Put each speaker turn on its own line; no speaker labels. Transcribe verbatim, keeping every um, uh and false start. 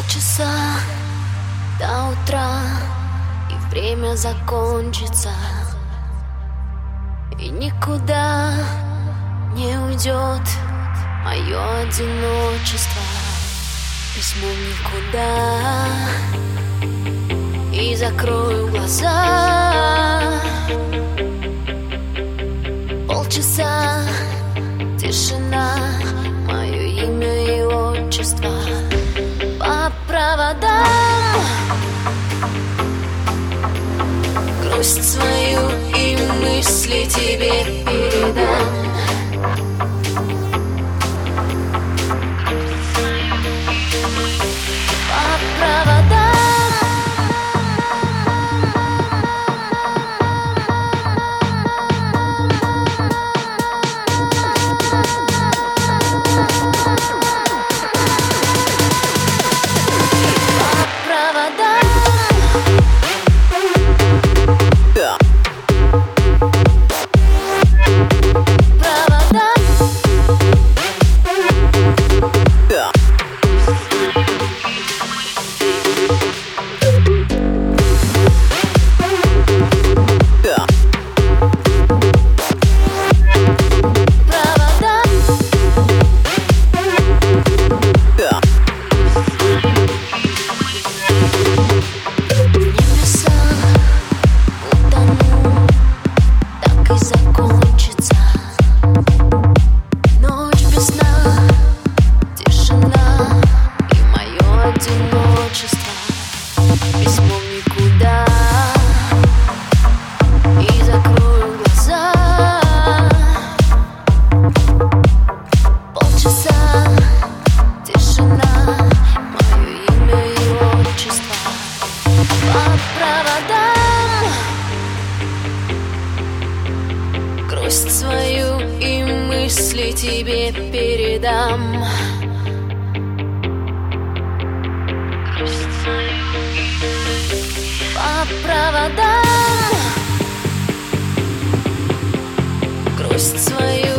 Полчаса до утра, и время закончится, и никуда не уйдет мое одиночество. Письмо никуда, и закрою глаза. Полчаса тишина, мое имя и отчество по проводам. Грусть свою и мысли тебе передам. По проводам. Письмо никуда, и закрою глаза. Полчаса тишина, мое имя и отчество по проводам. Грусть свою и мысли тебе передам. По проводам. Грусть свою